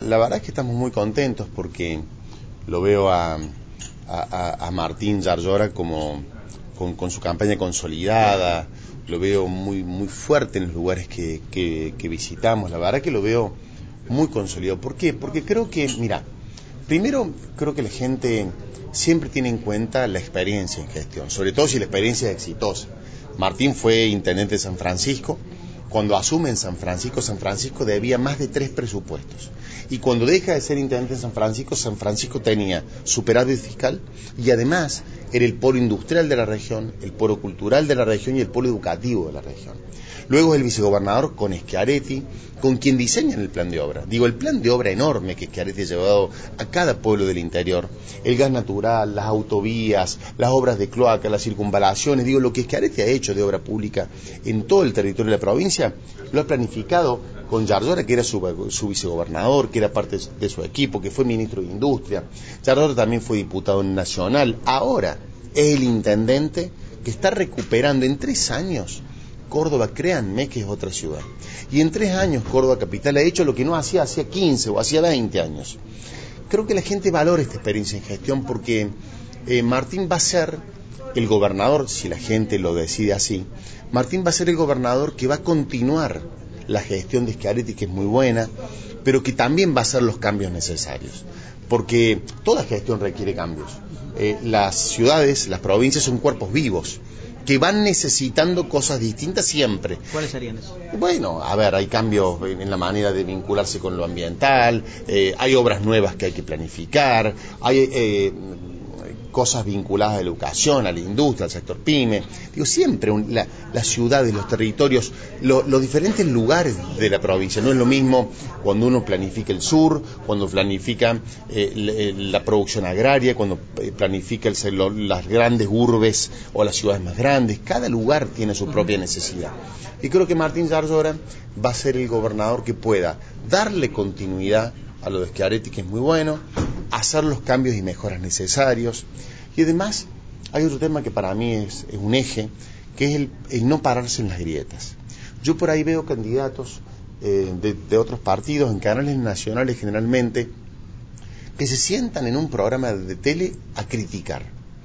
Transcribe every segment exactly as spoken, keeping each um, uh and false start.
la verdad es que estamos muy contentos porque lo veo a, a, a Martín Yarlora como con, con su campaña consolidada, lo veo muy muy fuerte en los lugares que, que, que visitamos, la verdad que lo veo muy consolidado. ¿Por qué? Porque creo que, mira, primero creo que la gente siempre tiene en cuenta la experiencia en gestión, sobre todo si la experiencia es exitosa. Martín fue intendente de San Francisco. Cuando asume en San Francisco, San Francisco debía más de tres presupuestos. Y cuando deja de ser intendente en San Francisco, San Francisco tenía superávit fiscal y además era el polo industrial de la región, el polo cultural de la región y el polo educativo de la región. Luego es el vicegobernador con Schiaretti, con quien diseñan el plan de obra. Digo, el plan de obra enorme que Schiaretti ha llevado a cada pueblo del interior. El gas natural, las autovías, las obras de cloaca, las circunvalaciones. Digo, lo que Schiaretti ha hecho de obra pública en todo el territorio de la provincia, lo ha planificado con Yarlora, que era su, su vicegobernador, que era parte de su equipo, que fue ministro de Industria. Yarlora también fue diputado nacional. Ahora es el intendente que está recuperando en tres años Córdoba, créanme que es otra ciudad. Y en tres años Córdoba Capital ha hecho lo que no hacía hacía quince o hacía veinte años. Creo que la gente valora esta experiencia en gestión porque eh, Martín va a ser el gobernador, si la gente lo decide así, Martín va a ser el gobernador que va a continuar la gestión de Schiaretti, que es muy buena, pero que también va a hacer los cambios necesarios. Porque toda gestión requiere cambios. Eh, las ciudades, las provincias son cuerpos vivos que van necesitando cosas distintas siempre. ¿Cuáles serían esos? Bueno, a ver, hay cambios en la manera de vincularse con lo ambiental, eh, hay obras nuevas que hay que planificar, hay eh, cosas vinculadas a la educación, a la industria, al sector pyme. Digo, siempre un, la, las ciudades, los territorios, lo, los diferentes lugares de la provincia. No es lo mismo cuando uno planifica el sur, cuando planifica eh, la, la producción agraria, cuando planifica el, lo, las grandes urbes o las ciudades más grandes. Cada lugar tiene su propia necesidad. Y creo que Martín Yarlora va a ser el gobernador que pueda darle continuidad a lo de Schiaretti, que es muy bueno, hacer los cambios y mejoras necesarios. Y además hay otro tema que para mí es, es un eje, que es el, el no pararse en las grietas. Yo por ahí veo candidatos eh, de, de otros partidos en canales nacionales generalmente que se sientan en un programa de tele a criticar,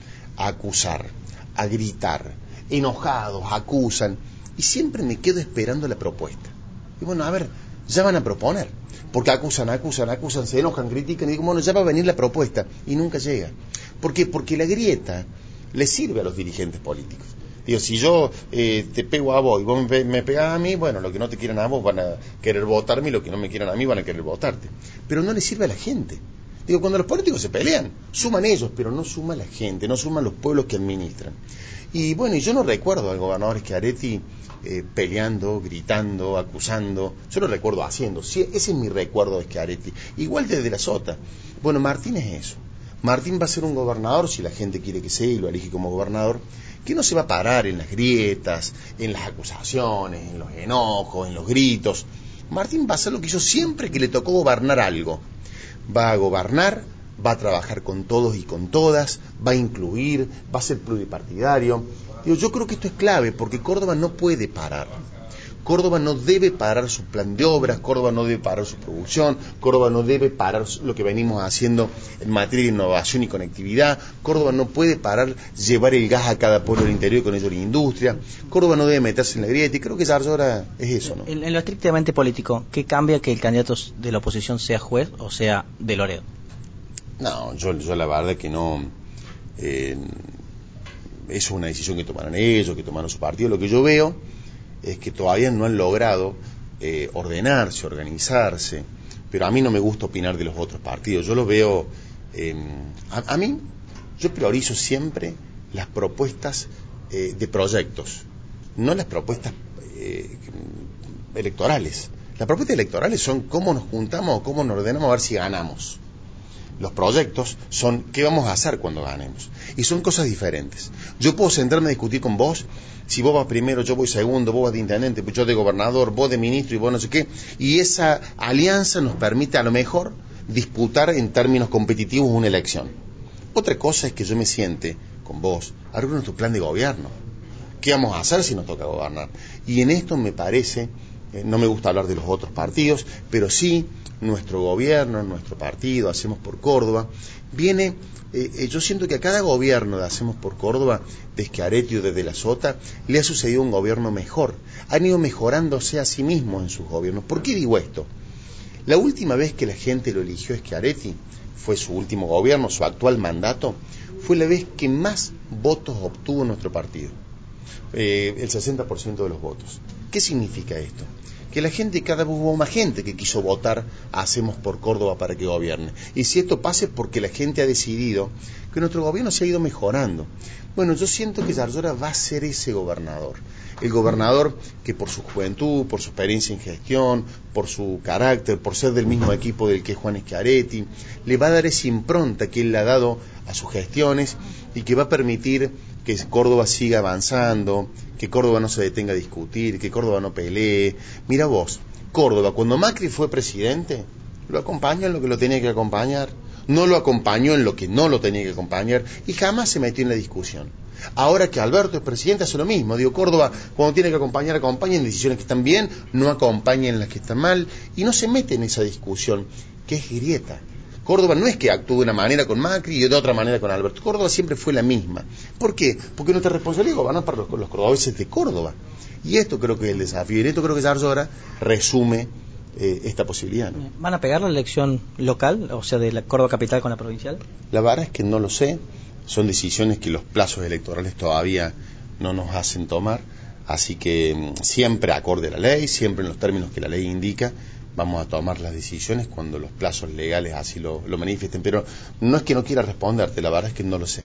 a acusar, a gritar, enojados, acusan, y siempre me quedo esperando la propuesta. Y bueno, a ver, ya van a proponer, porque acusan, acusan, acusan, se enojan, critican, y digo, bueno, ya va a venir la propuesta, y nunca llega. ¿Por qué? Porque la grieta le sirve a los dirigentes políticos. Digo, si yo eh, te pego a vos y vos me, me pegás a mí, bueno, lo que no te quieran a vos van a querer votarme, y lo que no me quieran a mí van a querer votarte. Pero no le sirve a la gente. Digo, cuando los políticos se pelean, suman ellos, pero no suma la gente, no suman los pueblos que administran. Y bueno, y yo no recuerdo al gobernador Schiaretti eh, peleando, gritando, acusando. Yo lo recuerdo haciendo. Sí, ese es mi recuerdo de Schiaretti. Igual desde la Sota. Bueno, Martín es eso. Martín va a ser un gobernador, si la gente quiere que sea y lo elige como gobernador, que no se va a parar en las grietas, en las acusaciones, en los enojos, en los gritos. Martín va a hacer lo que hizo siempre que le tocó gobernar algo. Va a gobernar, va a trabajar con todos y con todas, va a incluir, va a ser pluripartidario. Digo, yo creo que esto es clave porque Córdoba no puede parar. Córdoba no debe parar su plan de obras, Córdoba no debe parar su producción, Córdoba no debe parar lo que venimos haciendo en materia de innovación y conectividad, Córdoba no puede parar llevar el gas a cada pueblo del interior y con ello la industria, Córdoba no debe meterse en la grieta, y creo que Yarlora es eso, ¿no? En, en lo estrictamente político, ¿qué cambia que el candidato de la oposición sea juez o sea de Loredo? No, yo, yo la verdad que no... Eh, es una decisión que tomaron ellos, que tomaron su partido. Lo que yo veo es que todavía no han logrado eh, ordenarse, organizarse, pero a mí no me gusta opinar de los otros partidos. Yo lo veo, eh, a, a mí, yo priorizo siempre las propuestas eh, de proyectos, no las propuestas eh, electorales. Las propuestas electorales son cómo nos juntamos o cómo nos ordenamos a ver si ganamos. Los proyectos son qué vamos a hacer cuando ganemos. Y son cosas diferentes. Yo puedo sentarme a discutir con vos, si vos vas primero, yo voy segundo, vos vas de intendente, yo de gobernador, vos de ministro y vos no sé qué. Y esa alianza nos permite a lo mejor disputar en términos competitivos una elección. Otra cosa es que yo me siente con vos, a ver nuestro plan de gobierno. ¿Qué vamos a hacer si nos toca gobernar? Y en esto me parece eh, no me gusta hablar de los otros partidos, pero sí nuestro gobierno, nuestro partido, Hacemos por Córdoba, viene, eh, eh, yo siento que a cada gobierno de Hacemos por Córdoba, de Schiaretti o desde la Sota, le ha sucedido un gobierno mejor, han ido mejorándose a sí mismos en sus gobiernos. ¿Por qué digo esto? La última vez que la gente lo eligió a Schiaretti, fue su último gobierno, su actual mandato, fue la vez que más votos obtuvo nuestro partido, eh, el sesenta por ciento de los votos. ¿Qué significa esto? Que la gente, cada vez hubo más gente que quiso votar a Hacemos por Córdoba para que gobierne. Y si esto pasa es porque la gente ha decidido que nuestro gobierno se ha ido mejorando. Bueno, yo siento que Yarlora va a ser ese gobernador. El gobernador que por su juventud, por su experiencia en gestión, por su carácter, por ser del mismo equipo del que es Juan Schiaretti, le va a dar esa impronta que él le ha dado a sus gestiones y que va a permitir que Córdoba siga avanzando, que Córdoba no se detenga a discutir, que Córdoba no pelee. Mira vos, Córdoba, cuando Macri fue presidente, lo acompañó en lo que lo tenía que acompañar, no lo acompañó en lo que no lo tenía que acompañar y jamás se metió en la discusión. Ahora que Alberto es presidente hace lo mismo. Digo, Córdoba, cuando tiene que acompañar, acompaña en decisiones que están bien, no acompaña en las que están mal, y no se mete en esa discusión, que es grieta. Córdoba no es que actúe de una manera con Macri y de otra manera con Alberto. Córdoba siempre fue la misma. ¿Por qué? Porque nuestra responsabilidad es gobernar para los, los cordobeses de Córdoba. Y esto creo que es el desafío. Y en esto creo que Yarlora resume eh, esta posibilidad, ¿no? ¿Van a pegar la elección local, o sea, de la Córdoba capital con la provincial? La verdad es que no lo sé. Son decisiones que los plazos electorales todavía no nos hacen tomar. Así que siempre acorde a la ley, siempre en los términos que la ley indica, vamos a tomar las decisiones cuando los plazos legales así lo, lo manifiesten. Pero no es que no quiera responderte, la verdad es que no lo sé.